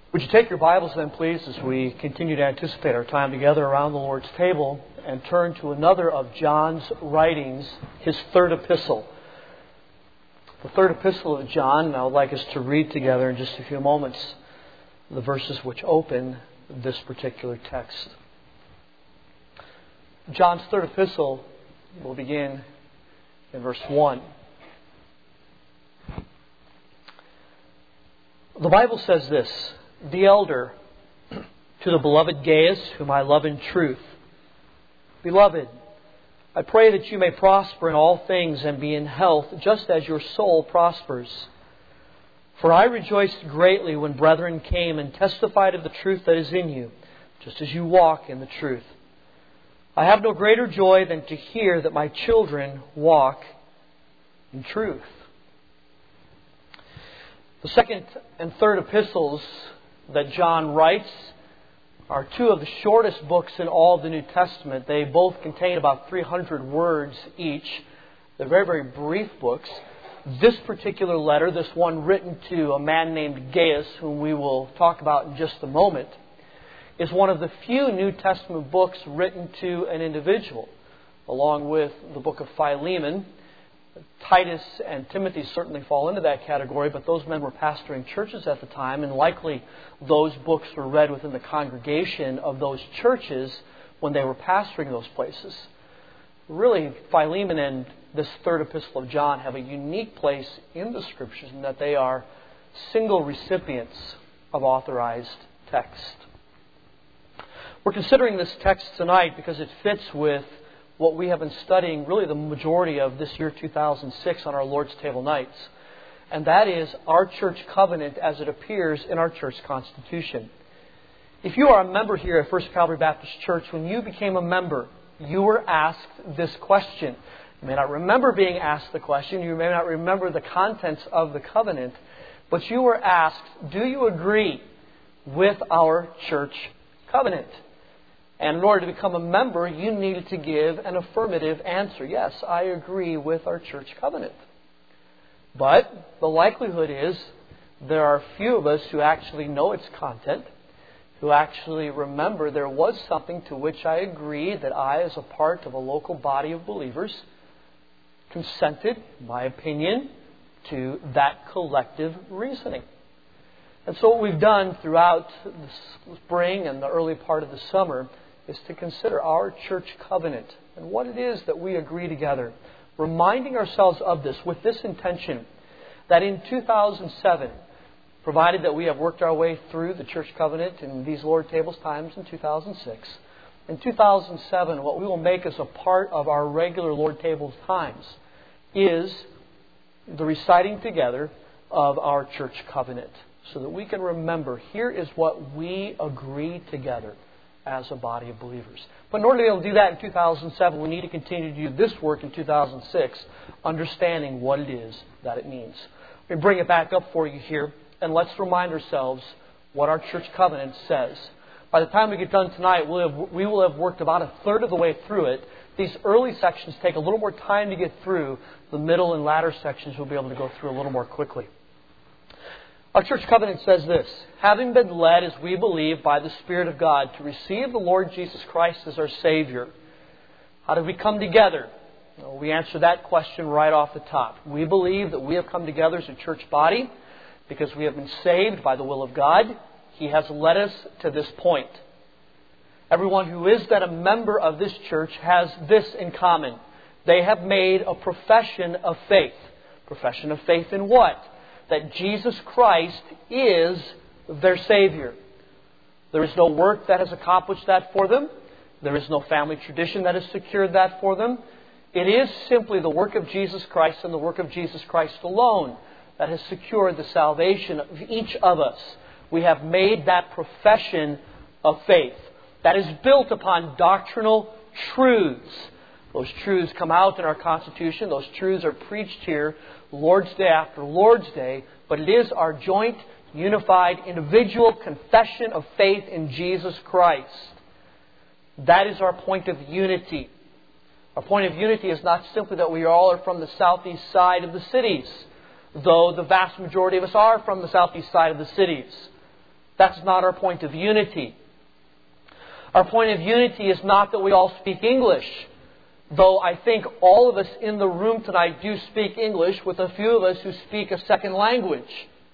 Would you take your Bibles then, please, as we continue to anticipate our time together around the Lord's table, and turn to another of John's writings, his third epistle. The third epistle of John, and I would like us to read together in just a few moments the verses which open this particular text. John's third epistle will begin in verse 1. The Bible says this: "The elder, to the beloved Gaius, whom I love in truth. Beloved, I pray that you may prosper in all things and be in health, just as your soul prospers. For I rejoiced greatly when brethren came and testified of the truth that is in you, just as you walk in the truth. I have no greater joy than to hear that my children walk in truth." The second and third epistles that John writes are two of the shortest books in all the New Testament. They both contain about 300 words each. They're very, very brief books. This particular letter, this one written to a man named Gaius, whom we will talk about in just a moment, is one of the few New Testament books written to an individual, along with the book of Philemon. Titus and Timothy certainly fall into that category, but those men were pastoring churches at the time, and likely those books were read within the congregation of those churches when they were pastoring those places. Really, Philemon and this third epistle of John have a unique place in the Scriptures in that they are single recipients of authorized text. We're considering this text tonight because it fits with what we have been studying really the majority of this year 2006 on our Lord's Table nights. And that is our church covenant as it appears in our church constitution. If you are a member here at First Calvary Baptist Church, when you became a member, you were asked this question. You may not remember being asked the question. You may not remember the contents of the covenant. But you were asked, do you agree with our church covenant? And in order to become a member, you needed to give an affirmative answer. Yes, I agree with our church covenant. But the likelihood is there are few of us who actually know its content, who actually remember there was something to which I agreed that I, as a part of a local body of believers, consented, my opinion, to that collective reasoning. And so what we've done throughout the spring and the early part of the summer is to consider our church covenant and what it is that we agree together, reminding ourselves of this with this intention that in 2007, provided that we have worked our way through the church covenant in these Lord Tables times in 2006, in 2007, what we will make as a part of our regular Lord Tables times is the reciting together of our church covenant, so that we can remember, here is what we agree together as a body of believers. But in order to be able to do that in 2007, we need to continue to do this work in 2006, understanding what it is that it means. Let me bring it back up for you here, and let's remind ourselves what our church covenant says. By the time we get done tonight, we will have worked about a third of the way through it. These early sections take a little more time to get through. The middle and latter sections we'll be able to go through a little more quickly. Our church covenant says this: having been led, as we believe, by the Spirit of God to receive the Lord Jesus Christ as our Savior. How did we come together? Well, we answer that question right off the top. We believe that we have come together as a church body because we have been saved by the will of God. He has led us to this point. Everyone who is then a member of this church has this in common. They have made a profession of faith. Profession of faith in what? That Jesus Christ is their Savior. There is no work that has accomplished that for them. There is no family tradition that has secured that for them. It is simply the work of Jesus Christ and the work of Jesus Christ alone that has secured the salvation of each of us. We have made that profession of faith that is built upon doctrinal truths. Those truths come out in our Constitution. Those truths are preached here Lord's Day after Lord's Day. But it is our joint, unified, individual confession of faith in Jesus Christ. That is our point of unity. Our point of unity is not simply that we all are from the southeast side of the cities, though the vast majority of us are from the southeast side of the cities. That's not our point of unity. Our point of unity is not that we all speak English, though I think all of us in the room tonight do speak English, with a few of us who speak a second language.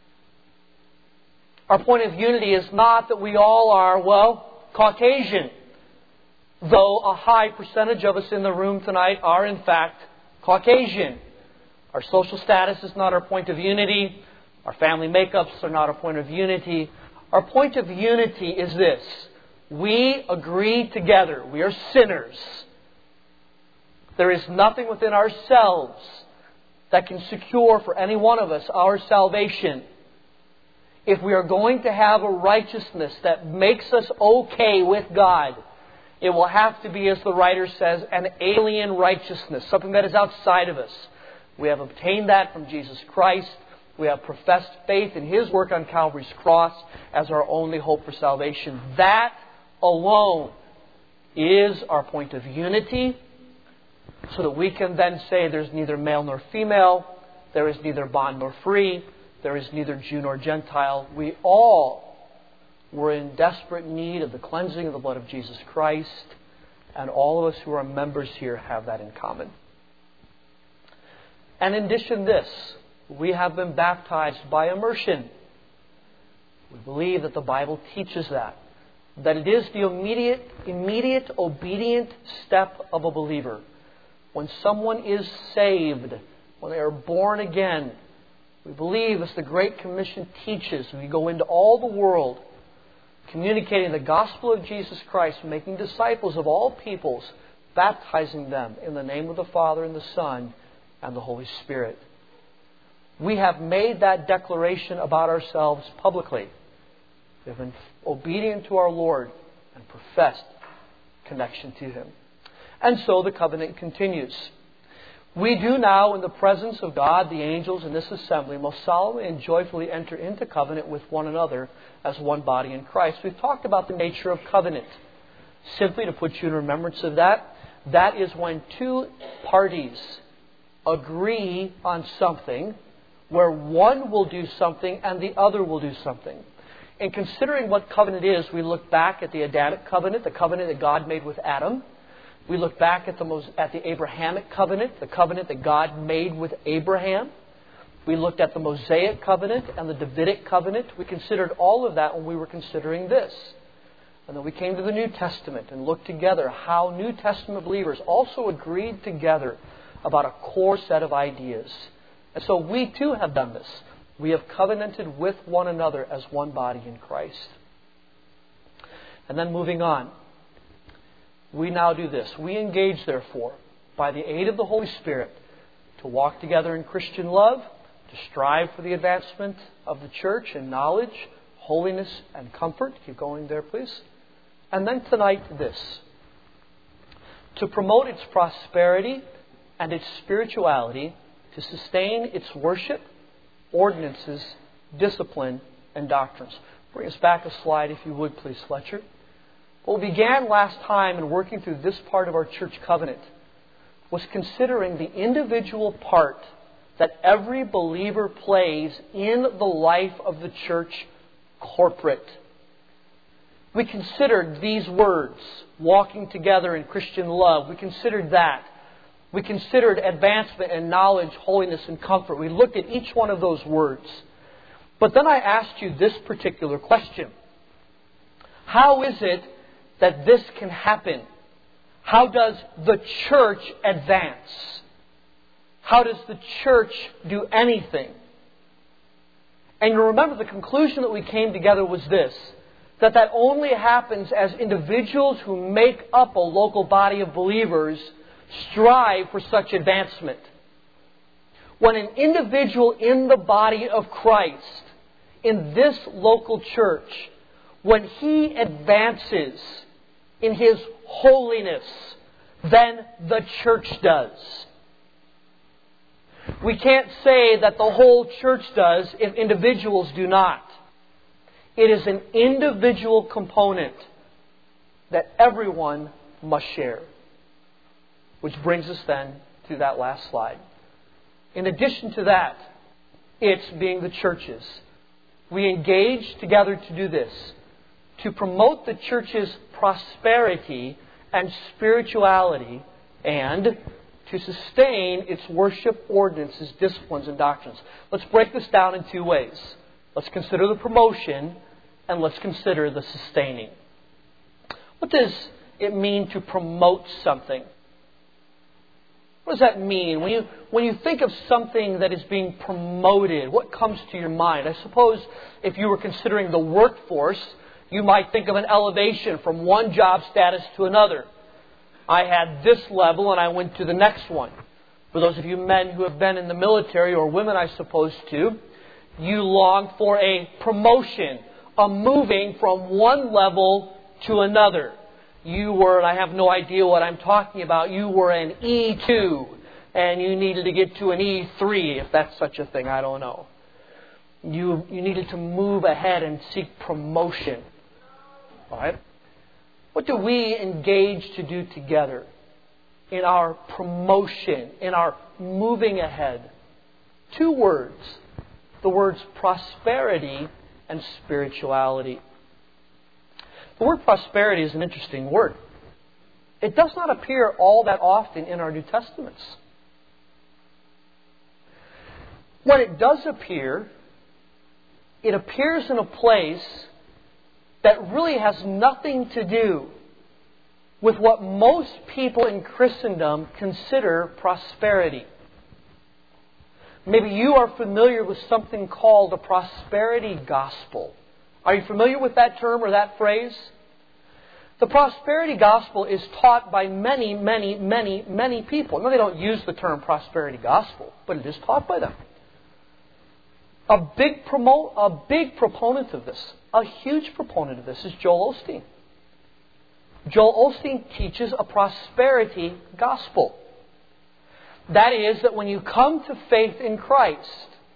Our point of unity is not that we all are, Caucasian, though a high percentage of us in the room tonight are in fact Caucasian. Our social status is not our point of unity. Our family makeups are not our point of unity. Our point of unity is this. We agree together. We are sinners. There is nothing within ourselves that can secure for any one of us our salvation. If we are going to have a righteousness that makes us okay with God, it will have to be, as the writer says, an alien righteousness, something that is outside of us. We have obtained that from Jesus Christ. We have professed faith in His work on Calvary's cross as our only hope for salvation. That alone is our point of unity, so that we can then say there's neither male nor female, there is neither bond nor free, there is neither Jew nor Gentile. We all were in desperate need of the cleansing of the blood of Jesus Christ, and all of us who are members here have that in common. And in addition to this, we have been baptized by immersion. We believe that the Bible teaches that it is the immediate obedient step of a believer. When someone is saved, when they are born again, we believe, as the Great Commission teaches, we go into all the world, communicating the gospel of Jesus Christ, making disciples of all peoples, baptizing them in the name of the Father and the Son and the Holy Spirit. We have made that declaration about ourselves publicly. We have been obedient to our Lord and professed connection to Him. And so the covenant continues. We do now, in the presence of God, the angels, and this assembly, most solemnly and joyfully enter into covenant with one another as one body in Christ. We've talked about the nature of covenant. Simply to put you in remembrance of that, that is when two parties agree on something, where one will do something and the other will do something. In considering what covenant is, we look back at the Adamic covenant, the covenant that God made with Adam. We look back at the Abrahamic covenant, the covenant that God made with Abraham. We looked at the Mosaic covenant and the Davidic covenant. We considered all of that when we were considering this. And then we came to the New Testament and looked together how New Testament believers also agreed together about a core set of ideas. And so we too have done this. We have covenanted with one another as one body in Christ. And then moving on. We now do this. We engage, therefore, by the aid of the Holy Spirit, to walk together in Christian love, to strive for the advancement of the church in knowledge, holiness, and comfort. Keep going there, please. And then tonight, this. To promote its prosperity and its spirituality, to sustain its worship, ordinances, discipline, and doctrines. Bring us back a slide, if you would, please, Fletcher. What we began last time in working through this part of our church covenant was considering the individual part that every believer plays in the life of the church corporate. We considered these words, walking together in Christian love. We considered that. We considered advancement in knowledge, holiness, and comfort. We looked at each one of those words. But then I asked you this particular question. How is it that this can happen? How does the church advance? How does the church do anything? And you remember the conclusion that we came together was this, that only happens as individuals who make up a local body of believers strive for such advancement. When an individual in the body of Christ, in this local church, when he advances in his holiness, then the church does. We can't say that the whole church does if individuals do not. It is an individual component that everyone must share. Which brings us then to that last slide. In addition to that, it's being the churches. we engage together to do this, to promote the church's prosperity and spirituality, and to sustain its worship ordinances, disciplines, and doctrines. Let's break this down in two ways. Let's consider the promotion, and let's consider the sustaining. What does it mean to promote something? What does that mean? When you think of something that is being promoted, what comes to your mind? I suppose if you were considering the workforce, you might think of an elevation from one job status to another. I had this level and I went to the next one. For those of you men who have been in the military, or women I suppose too, you long for a promotion, a moving from one level to another. You were, and I have no idea what I'm talking about, you were an E2 and you needed to get to an E3, if that's such a thing, I don't know. You needed to move ahead and seek promotion. All right? What do we engage to do together in our promotion, in our moving ahead? Two words. The words prosperity and spirituality. The word prosperity is an interesting word. It does not appear all that often in our New Testaments. When it does appear, it appears in a place that really has nothing to do with what most people in Christendom consider prosperity. Maybe you are familiar with something called the prosperity gospel. Are you familiar with that term or that phrase? The prosperity gospel is taught by many, many, many, many people. No, they don't use the term prosperity gospel, but it is taught by them. A big proponent of this, a huge proponent of this, is Joel Osteen. Joel Osteen teaches a prosperity gospel. That is, that when you come to faith in Christ,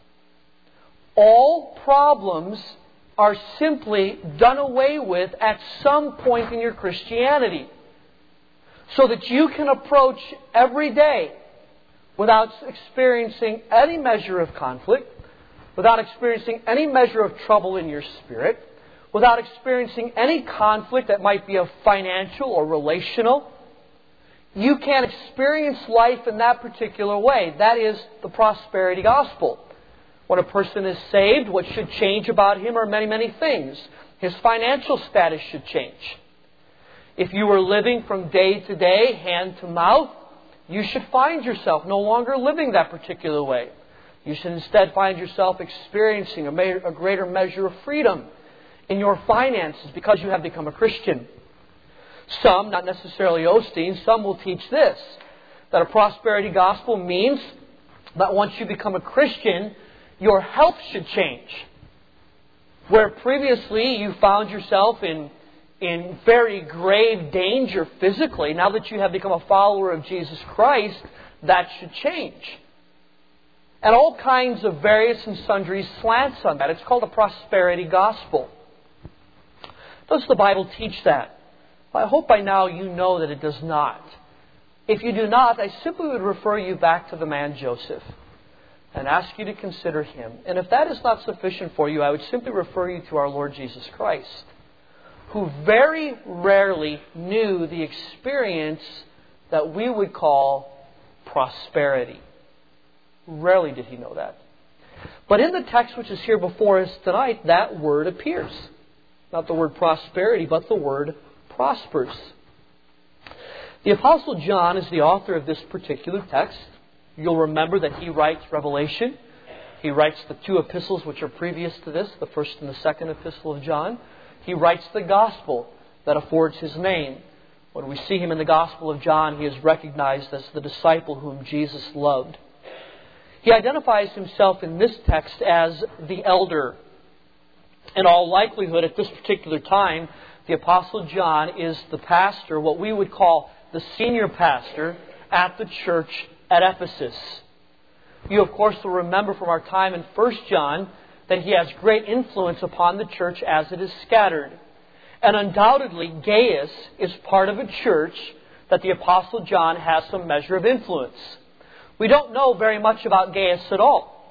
all problems are simply done away with at some point in your Christianity, so that you can approach every day without experiencing any measure of conflict, without experiencing any measure of trouble in your spirit, without experiencing any conflict that might be of financial or relational. You can experience life in that particular way. That is the prosperity gospel. When a person is saved, what should change about him are many, many things. His financial status should change. If you were living from day to day, hand to mouth, you should find yourself no longer living that particular way. You should instead find yourself experiencing a greater measure of freedom in your finances because you have become a Christian. Some, not necessarily Osteen, some will teach this, that a prosperity gospel means that once you become a Christian, your health should change. Where previously you found yourself in very grave danger physically, now that you have become a follower of Jesus Christ, that should change. And all kinds of various and sundry slants on that. It's called a prosperity gospel. Does the Bible teach that? I hope by now you know that it does not. If you do not, I simply would refer you back to the man Joseph and ask you to consider him. And if that is not sufficient for you, I would simply refer you to our Lord Jesus Christ, who very rarely knew the experience that we would call prosperity. Rarely did he know that. But in the text which is here before us tonight, that word appears. Not the word prosperity, but the word prospers. The Apostle John is the author of this particular text. You'll remember that he writes Revelation. He writes the two epistles which are previous to this, the first and the second epistle of John. He writes the gospel that affords his name. When we see him in the Gospel of John, he is recognized as the disciple whom Jesus loved. He identifies himself in this text as the elder. In all likelihood, at this particular time, the Apostle John is the pastor, what we would call the senior pastor at the church at Ephesus. You, of course, will remember from our time in 1 John that he has great influence upon the church as it is scattered. And undoubtedly, Gaius is part of a church that the Apostle John has some measure of influence. We don't know very much about Gaius at all.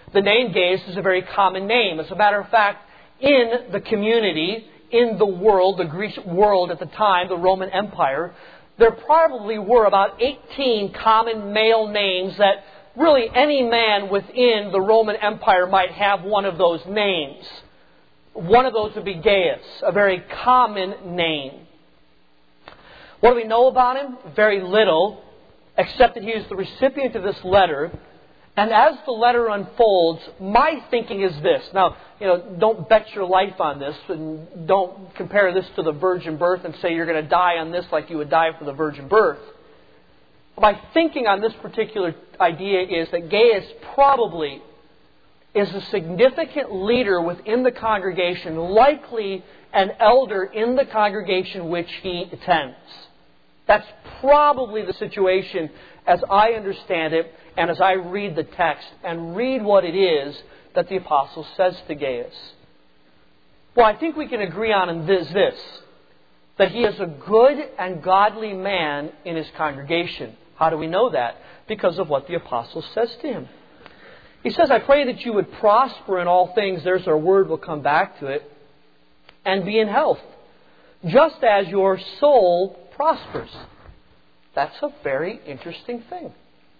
The name Gaius is a very common name. As a matter of fact, in the community, in the world, the Greek world at the time, the Roman Empire, there probably were about 18 common male names that really any man within the Roman Empire might have one of those names. One of those would be Gaius, a very common name. What do we know about him? Very little, except that he is the recipient of this letter. And as the letter unfolds, my thinking is this. Now, don't bet your life on this, and don't compare this to the virgin birth and say you're going to die on this like you would die for the virgin birth. My thinking on this particular idea is that Gaius probably is a significant leader within the congregation, likely an elder in the congregation which he attends. That's probably the situation as I understand it and as I read the text and read what it is that the apostle says to Gaius. Well, I think we can agree on this, that he is a good and godly man in his congregation. How do we know that? Because of what the apostle says to him. He says, I pray that you would prosper in all things. There's our word, we'll come back to it. And be in health, just as your soul prospers. That's a very interesting thing.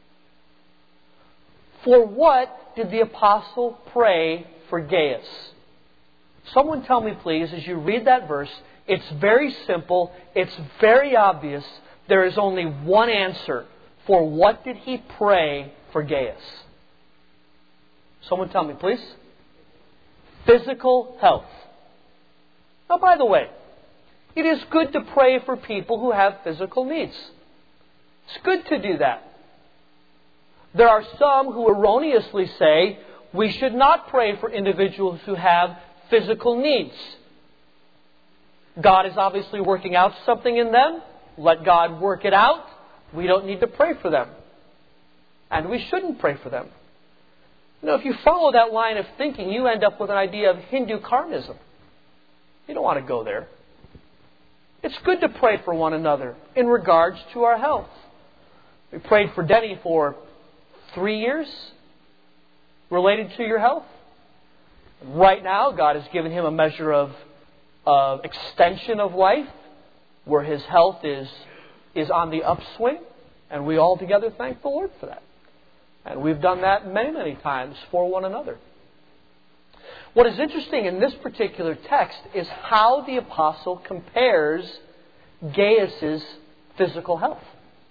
For what did the apostle pray for Gaius? Someone tell me, please, as you read that verse. It's very simple. It's very obvious. There is only one answer. For what did he pray for Gaius? Someone tell me, please. Physical health. Now, by the way, it is good to pray for people who have physical needs. It's good to do that. There are some who erroneously say we should not pray for individuals who have physical needs. God is obviously working out something in them. Let God work it out. We don't need to pray for them. And we shouldn't pray for them. If you follow that line of thinking, you end up with an idea of Hindu carnism. You don't want to go there. It's good to pray for one another in regards to our health. We prayed for Denny for 3 years related to your health. Right now, God has given him a measure of extension of life where his health is on the upswing. And we all together thank the Lord for that. And we've done that many, many times for one another. What is interesting in this particular text is how the apostle compares Gaius' physical health.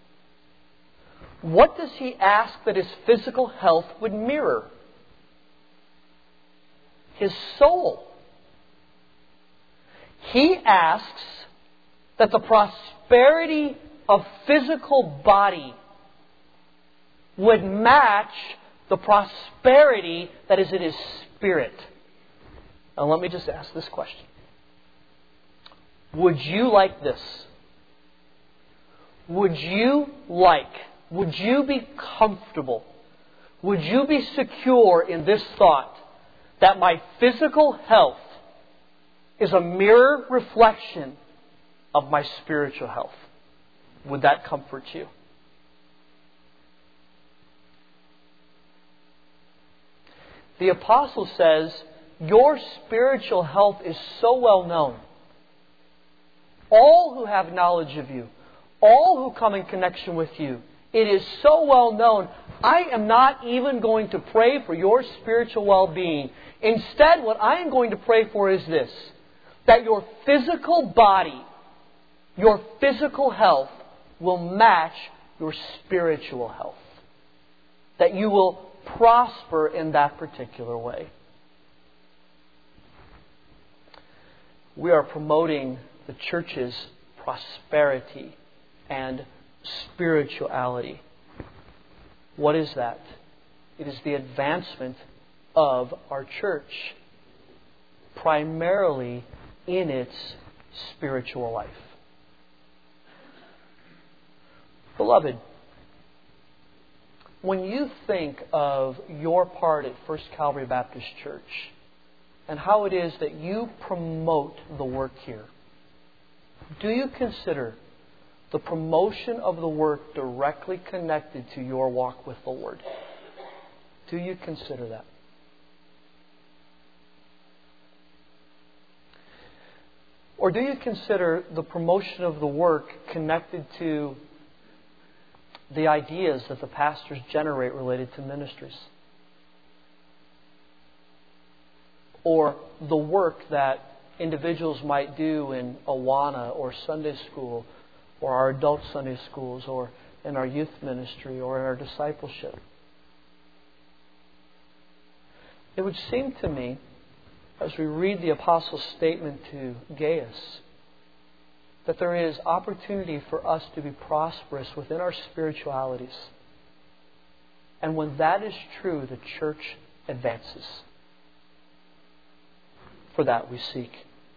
What does he ask that his physical health would mirror? His soul. He asks that the prosperity of physical body would match the prosperity that is in his spirit. Now let me just ask this question. Would you like this? Would you be comfortable? Would you be secure in this thought that my physical health is a mirror reflection of my spiritual health? Would that comfort you? The apostle says, your spiritual health is so well known. All who have knowledge of you, all who come in connection with you, it is so well known. I am not even going to pray for your spiritual well-being. Instead, what I am going to pray for is this, that your physical body, your physical health will match your spiritual health. That you will prosper in that particular way. We are promoting the church's prosperity and spirituality. What is that? It is the advancement of our church, primarily in its spiritual life. Beloved, when you think of your part at First Calvary Baptist Church and how it is that you promote the work here, do you consider the promotion of the work directly connected to your walk with the Lord? Do you consider that? Or do you consider the promotion of the work connected to the ideas that the pastors generate related to ministries? Or the work that individuals might do in Awana or Sunday school or our adult Sunday schools or in our youth ministry or in our discipleship? It would seem to me, as we read the Apostle's statement to Gaius, that there is opportunity for us to be prosperous within our spiritualities. And when that is true, the church advances. For that we seek.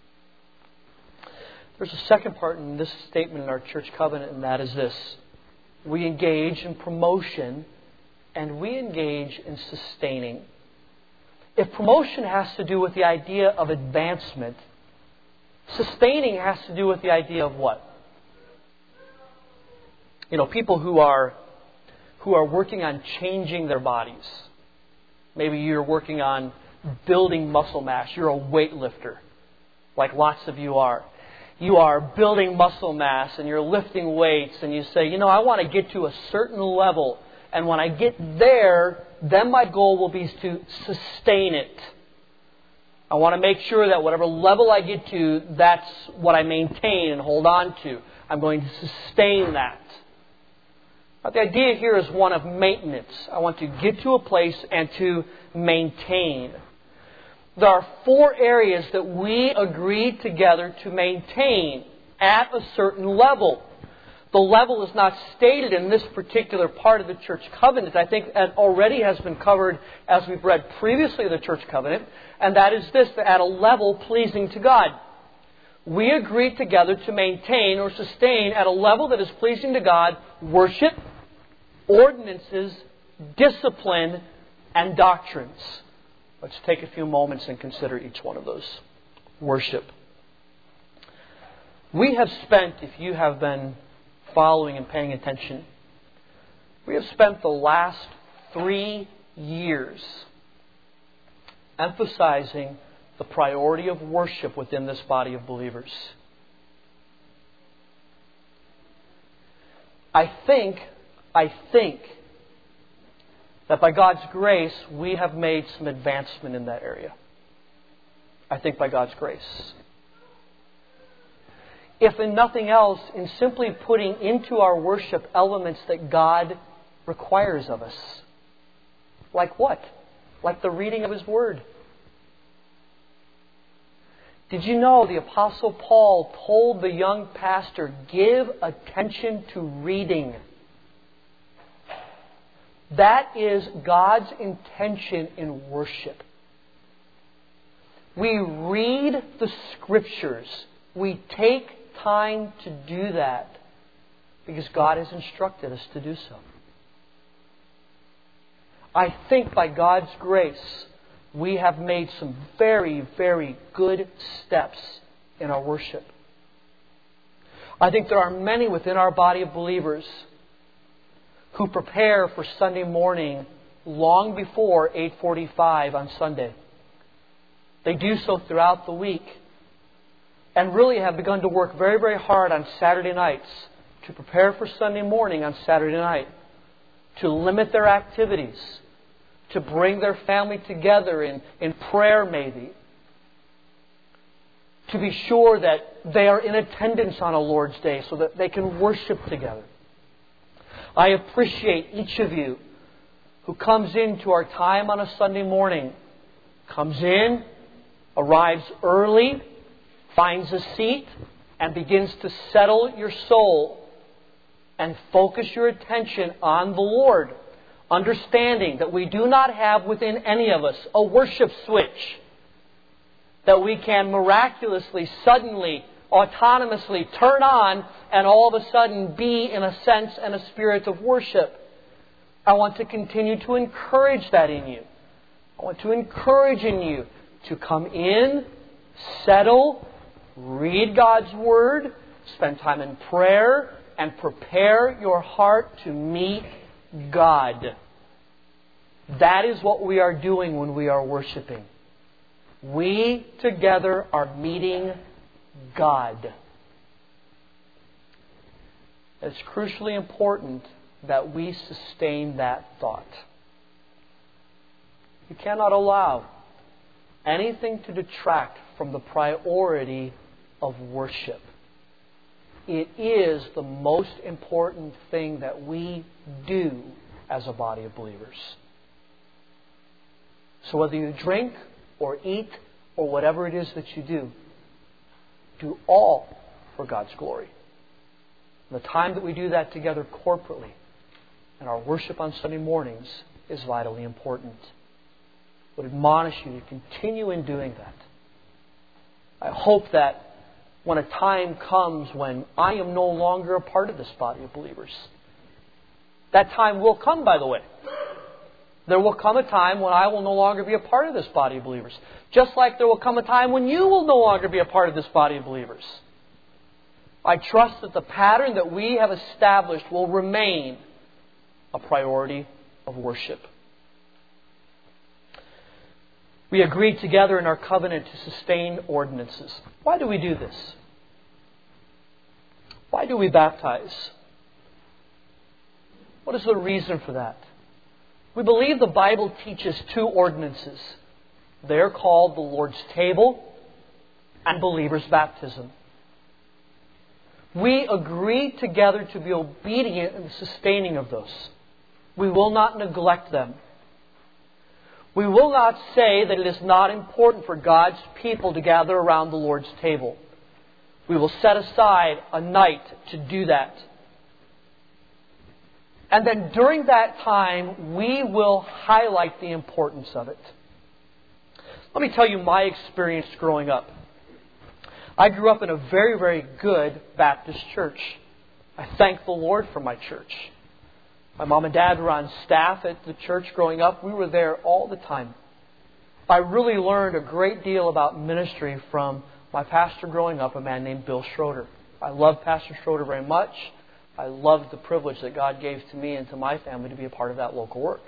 There's a second part in this statement in our church covenant, and that is this. We engage in promotion and we engage in sustaining. If promotion has to do with the idea of advancement, sustaining has to do with the idea of what? People who are working on changing their bodies. Maybe you're working on building muscle mass. You're a weightlifter, like lots of you are. You are building muscle mass and you're lifting weights and you say, I want to get to a certain level. And when I get there, then my goal will be to sustain it. I want to make sure that whatever level I get to, that's what I maintain and hold on to. I'm going to sustain that. But the idea here is one of maintenance. I want to get to a place and to maintain. There are 4 areas that we agree together to maintain at a certain level. The level is not stated in this particular part of the church covenant. I think that already has been covered as we've read previously the church covenant. And that is this, that at a level pleasing to God. We agree together to maintain or sustain at a level that is pleasing to God worship, ordinances, discipline, and doctrines. Let's take a few moments and consider each one of those. Worship. We have spent, if you have been following and paying attention, we have spent the last 3 years emphasizing the priority of worship within this body of believers. I think that by God's grace, we have made some advancement in that area. I think by God's grace. If in nothing else, in simply putting into our worship elements that God requires of us. Like what? Like the reading of His Word. Did you know the Apostle Paul told the young pastor, give attention to reading? That is God's intention in worship. We read the Scriptures. We take time to do that because God has instructed us to do so. I think by God's grace, we have made some very, very good steps in our worship. I think there are many within our body of believers who prepare for Sunday morning long before 8:45 on Sunday. They do so throughout the week and really have begun to work very, very hard on Saturday nights to prepare for Sunday morning on Saturday night, to limit their activities, to bring their family together in prayer maybe, to be sure that they are in attendance on a Lord's Day so that they can worship together. I appreciate each of you who comes into our time on a Sunday morning, comes in, arrives early, finds a seat, and begins to settle your soul and focus your attention on the Lord, understanding that we do not have within any of us a worship switch that we can miraculously, suddenly, autonomously turn on and all of a sudden be in a sense and a spirit of worship. I want to continue to encourage that in you. I want to encourage in you to come in, settle, read God's Word, spend time in prayer, and prepare your heart to meet God. That is what we are doing when we are worshiping. We together are meeting God. It's crucially important that we sustain that thought. You cannot allow anything to detract from the priority of worship. It is the most important thing that we do as a body of believers. So whether you drink or eat or whatever it is that you do all for God's glory. And the time that we do that together corporately and our worship on Sunday mornings is vitally important. I would admonish you to continue in doing that. I hope that when a time comes when I am no longer a part of this body of believers, that time will come, by the way. There will come a time when I will no longer be a part of this body of believers. Just like there will come a time when you will no longer be a part of this body of believers. I trust that the pattern that we have established will remain a priority of worship. We agreed together in our covenant to sustain ordinances. Why do we do this? Why do we baptize? What is the reason for that? We believe the Bible teaches two ordinances. They are called the Lord's table and believer's baptism. We agree together to be obedient in the sustaining of those. We will not neglect them. We will not say that it is not important for God's people to gather around the Lord's table. We will set aside a night to do that. And then during that time, we will highlight the importance of it. Let me tell you my experience growing up. I grew up in a very, very good Baptist church. I thank the Lord for my church. My mom and dad were on staff at the church growing up. We were there all the time. I really learned a great deal about ministry from my pastor growing up, a man named Bill Schroeder. I love Pastor Schroeder very much. I loved the privilege that God gave to me and to my family to be a part of that local work.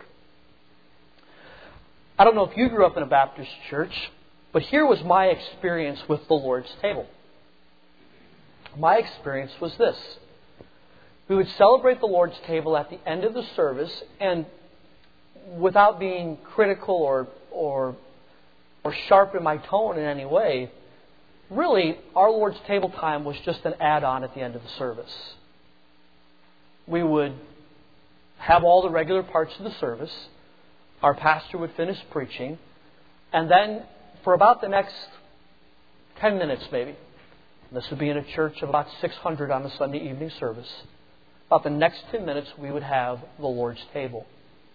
I don't know if you grew up in a Baptist church, but here was my experience with the Lord's table. My experience was this. We would celebrate the Lord's table at the end of the service, and without being critical or sharp in my tone in any way, really, our Lord's table time was just an add-on at the end of the service. We would have all the regular parts of the service. Our pastor would finish preaching. And then for about the next 10 minutes maybe, this would be in a church of about 600 on a Sunday evening service, about the next 10 minutes we would have the Lord's table.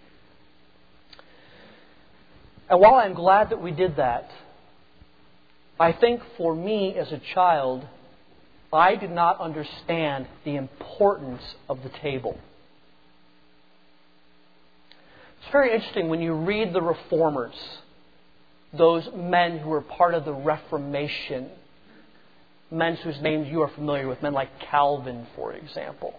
And while I'm glad that we did that, I think for me as a child, I did not understand the importance of the table. It's very interesting when you read the Reformers, those men who were part of the Reformation, men whose names you are familiar with, men like Calvin, for example.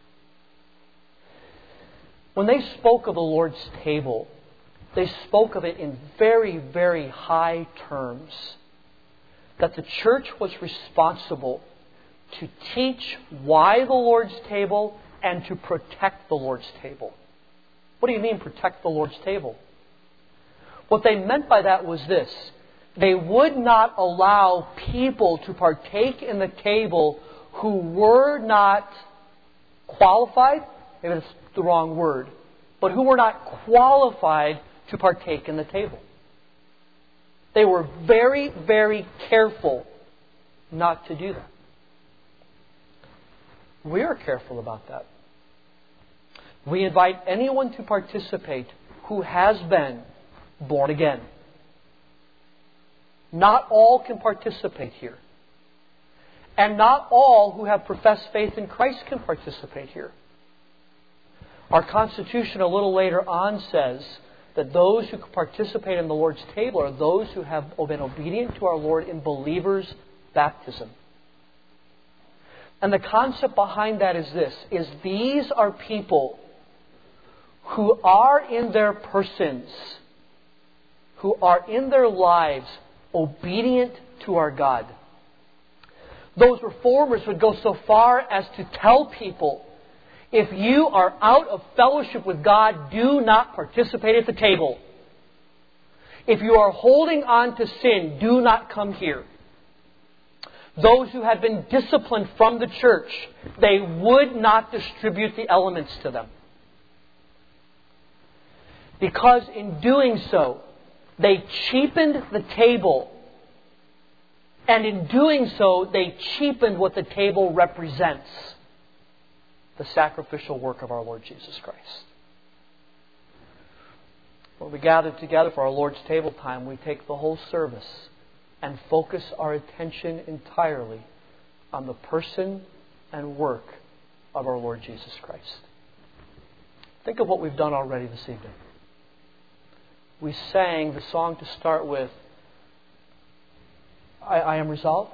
When they spoke of the Lord's table, they spoke of it in very, very high terms. That the church was responsible to teach why the Lord's table and to protect the Lord's table. What do you mean protect the Lord's table? What they meant by that was this. They would not allow people to partake in the table who were not qualified, maybe that's the wrong word, but who were not qualified to partake in the table. They were very, very careful not to do that. We are careful about that. We invite anyone to participate who has been born again. Not all can participate here. And not all who have professed faith in Christ can participate here. Our Constitution a little later on says that those who participate in the Lord's table are those who have been obedient to our Lord in believers' baptism. And the concept behind that is this, is these are people who are in their persons, who are in their lives obedient to our God. Those reformers would go so far as to tell people, if you are out of fellowship with God, do not participate at the table. If you are holding on to sin, do not come here. Those who had been disciplined from the church, they would not distribute the elements to them. Because in doing so, they cheapened the table. And in doing so, they cheapened what the table represents. The sacrificial work of our Lord Jesus Christ. When we gather together for our Lord's table time, we take the whole service and focus our attention entirely on the person and work of our Lord Jesus Christ. Think of what we've done already this evening. We sang the song to start with, I am resolved.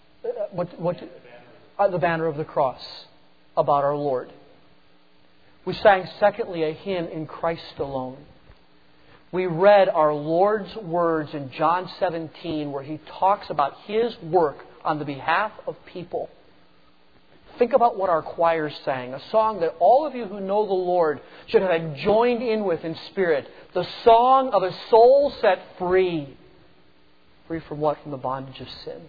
The banner of the cross, about our Lord. We sang, secondly, a hymn in Christ alone. We read our Lord's words in John 17, where He talks about His work on the behalf of people. Think about what our choir sang, a song that all of you who know the Lord should have joined in with in spirit. The song of a soul set free. Free from what? From the bondage of sin.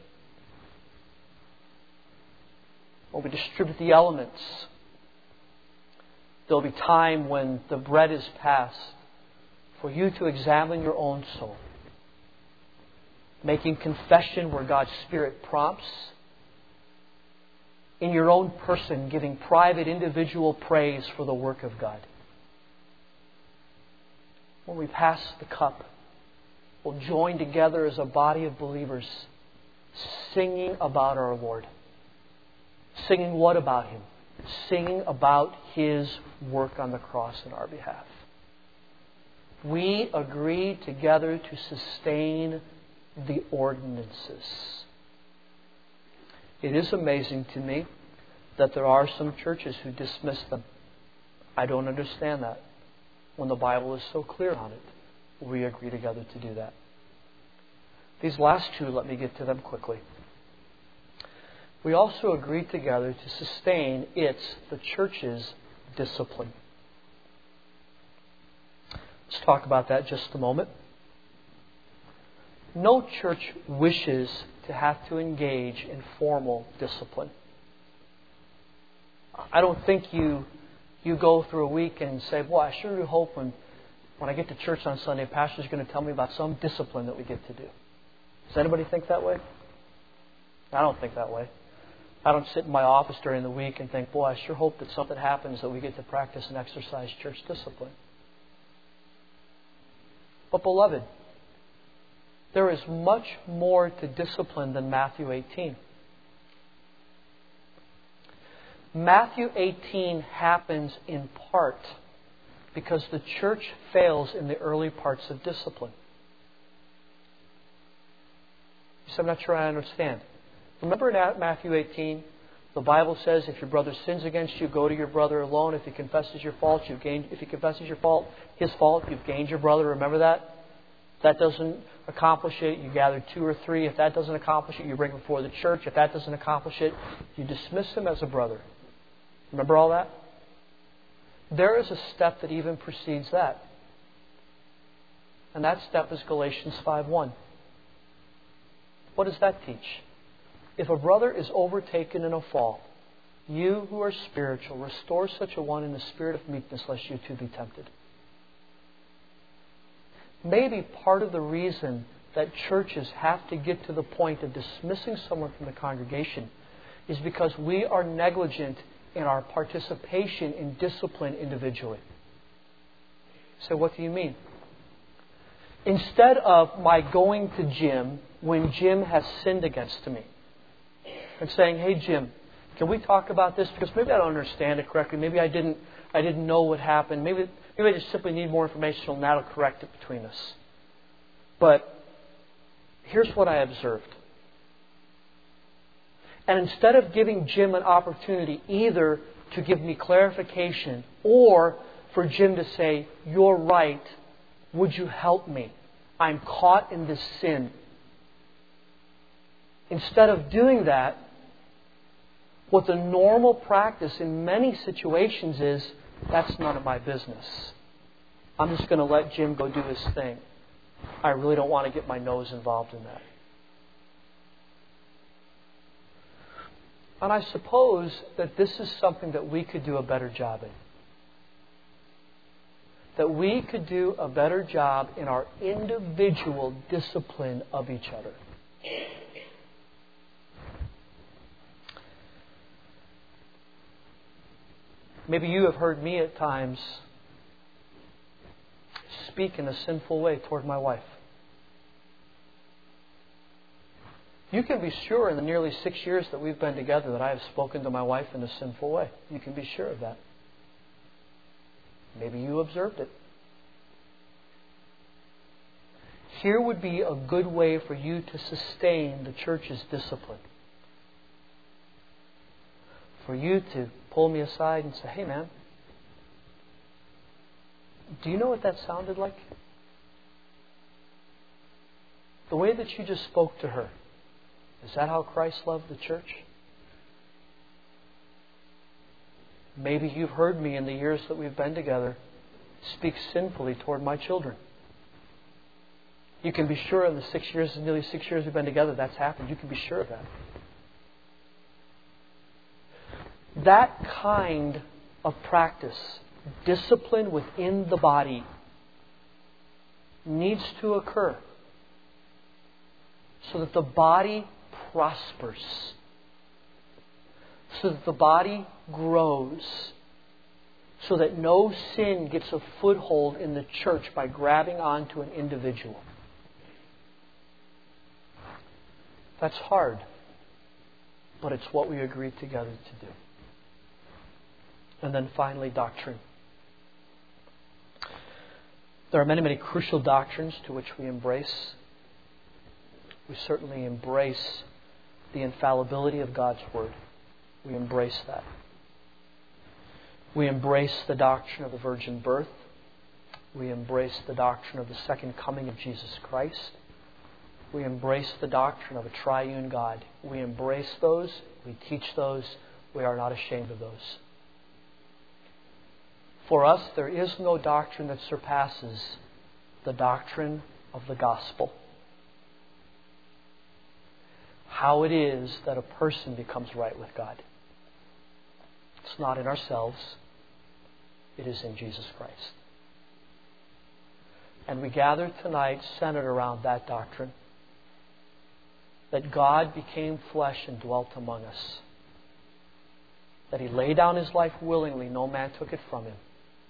When we distribute the elements, there will be time when the bread is passed for you to examine your own soul. Making confession where God's Spirit prompts. In your own person, giving private, individual praise for the work of God. When we pass the cup, we'll join together as a body of believers, singing about our Lord. Singing what about Him? Singing about His work on the cross in our behalf. We agree together to sustain the ordinances. It is amazing to me that there are some churches who dismiss them. I don't understand that. When the Bible is so clear on it, we agree together to do that. These last two, let me get to them quickly. We also agree together to sustain the church's discipline. Let's talk about that just a moment. No church wishes to have to engage in formal discipline. I don't think you go through a week and say, boy, I sure do hope when I get to church on Sunday, Pastor's going to tell me about some discipline that we get to do. Does anybody think that way? I don't think that way. I don't sit in my office during the week and think, boy, I sure hope that something happens that we get to practice and exercise church discipline. But beloved, there is much more to discipline than Matthew 18. Matthew 18 happens in part because the church fails in the early parts of discipline. So I'm not sure I understand. Remember in Matthew 18, the Bible says if your brother sins against you, go to your brother alone. If he confesses your fault, if he confesses his fault, you've gained your brother. Remember that? If that doesn't accomplish it, you gather 2 or 3. If that doesn't accomplish it, you bring him before the church. If that doesn't accomplish it, you dismiss him as a brother. Remember all that? There is a step that even precedes that. And that step is Galatians 5:1. What does that teach? If a brother is overtaken in a fault, you who are spiritual, restore such a one in the spirit of meekness, lest you too be tempted. Maybe part of the reason that churches have to get to the point of dismissing someone from the congregation is because we are negligent in our participation in discipline individually. So what do you mean? Instead of my going to Jim when Jim has sinned against me and saying, hey Jim, can we talk about this? Because maybe I don't understand it correctly. Maybe I didn't know what happened. Maybe I just simply need more information and that'll correct it between us. But here's what I observed. And instead of giving Jim an opportunity either to give me clarification or for Jim to say, you're right, would you help me? I'm caught in this sin. Instead of doing that, What the normal practice in many situations is, that's none of my business. I'm just going to let Jim go do his thing. I really don't want to get my nose involved in that. And I suppose that this is something that we could do a better job in. That we could do a better job in our individual discipline of each other. Maybe you have heard me at times speak in a sinful way toward my wife. You can be sure in the nearly 6 years that we've been together that I have spoken to my wife in a sinful way. You can be sure of that. Maybe you observed it. Here would be a good way for you to sustain the church's discipline. For you to pull me aside and say, hey man, do you know what that sounded like? The way that you just spoke to her, is that how Christ loved the church? Maybe you've heard me in the years that we've been together speak sinfully toward my children. You can be sure in the nearly 6 years we've been together, that's happened. You can be sure of that. That kind of practice, discipline within the body, needs to occur so that the body prospers, so that the body grows, so that no sin gets a foothold in the church by grabbing onto an individual. That's hard, but it's what we agreed together to do. And then finally, doctrine. There are many, many crucial doctrines to which we embrace. We certainly embrace the infallibility of God's Word. We embrace that. We embrace the doctrine of the virgin birth. We embrace the doctrine of the second coming of Jesus Christ. We embrace the doctrine of a triune God. We embrace those. We teach those. We are not ashamed of those. For us, there is no doctrine that surpasses the doctrine of the gospel. How it is that a person becomes right with God. It's not in ourselves. It is in Jesus Christ. And we gather tonight centered around that doctrine. That God became flesh and dwelt among us. That He laid down His life willingly, no man took it from Him.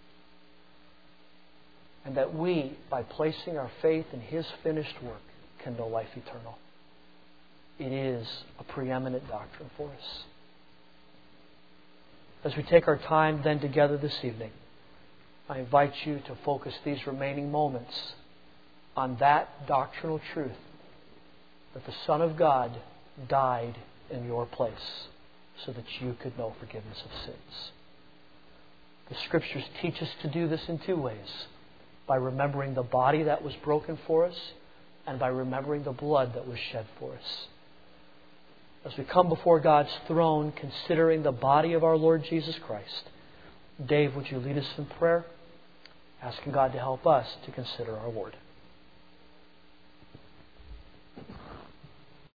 And that we, by placing our faith in His finished work, can know life eternal. It is a preeminent doctrine for us. As we take our time then together this evening, I invite you to focus these remaining moments on that doctrinal truth, that the Son of God died in your place so that you could know forgiveness of sins. The Scriptures teach us to do this in two ways. By remembering the body that was broken for us and by remembering the blood that was shed for us. As we come before God's throne, considering the body of our Lord Jesus Christ, Dave, would you lead us in prayer? Asking God to help us to consider our Lord.